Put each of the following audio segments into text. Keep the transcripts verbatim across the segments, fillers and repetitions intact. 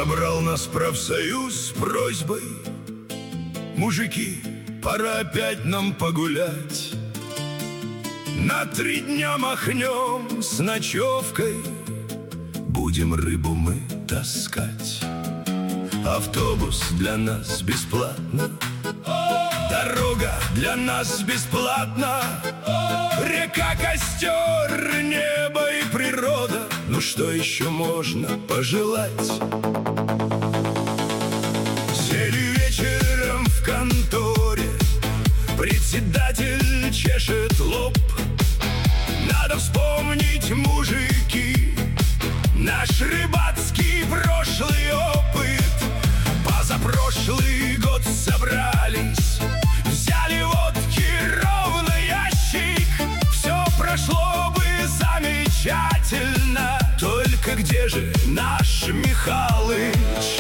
Собрал нас профсоюз с просьбой: мужики, пора опять нам погулять. На три дня махнем с ночевкой, будем рыбу мы таскать. Автобус для нас бесплатно, дорога для нас бесплатна, река, костер, небо и природа. Ну что еще можно пожелать? Сели вечером в конторе, председатель чешет лоб. Надо вспомнить, мужики, наш рыбацкий прошлый опыт. Позапрошлый год собрались, взяли водки ровно ящик. Все прошло бы замечательно, только где же наш Михалыч?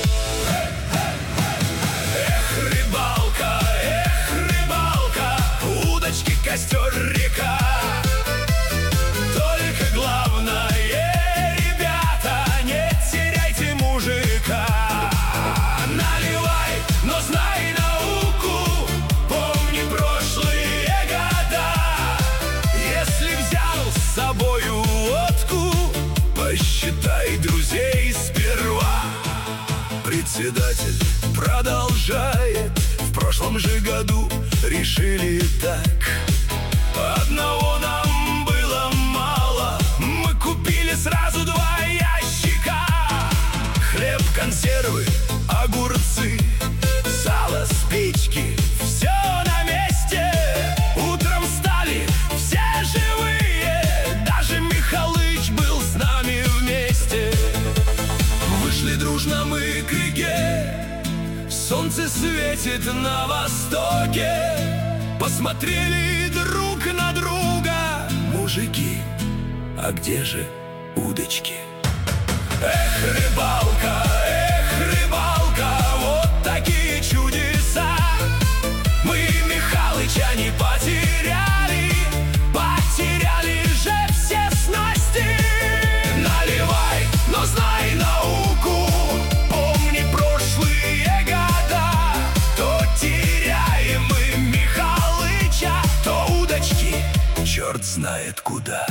Эх, рыбалка, эх, рыбалка, удочки, костер, река. Только главное, ребята, не теряйте мужика. Наливай, но знай науку, помни прошлые года. Если взял с собою водку, посчитай друзей сперва. Председатель продолжает: в прошлом же году решили так. Одного нам было мало, мы купили сразу два ящика. Хлеб, консервы, огурцы, сало, спички, все на месте. Утром встали все живые, даже Михалыч был с нами вместе. Вышли дружно мы к реке, солнце светит на востоке. Посмотрели друг на друга: мужики, а где же удочки? Эх, рыбалка, эх, рыбалка, вот такие чудеса. Мы Михалыча не потеряли, потеряли же все снасти. Наливай, но знай науку, помни прошлые года. То теряем мы Михалыча, то удочки черт знает куда.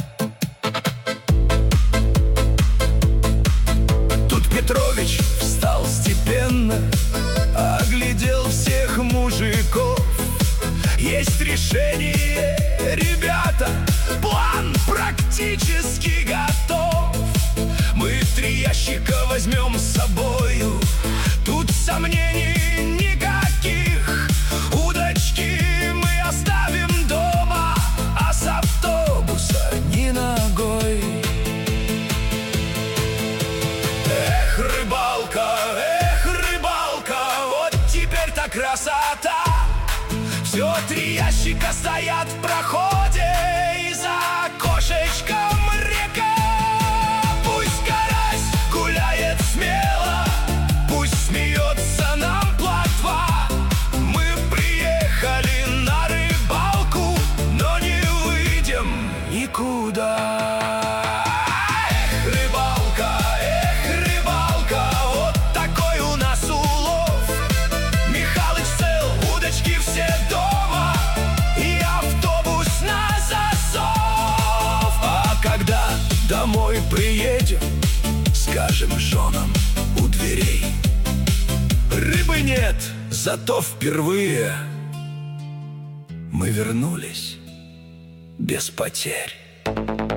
Петрович встал степенно, оглядел всех мужиков. Есть решение, ребята, план практически готов. Мы три ящика возьмем с собою, тут сомнений никаких. Удочки мы оставим дома, а с автобуса ни ногой. Рыбалка, эх, рыбалка, вот теперь-то красота. Все три ящика стоят в проходе, и за окошечком река. Пусть карась гуляет смело, пусть смеется нам плотва. Мы приехали на рыбалку, но не выйдем никуда. Домой приедем, скажем женам у дверей: рыбы нет, зато впервые мы вернулись без потерь.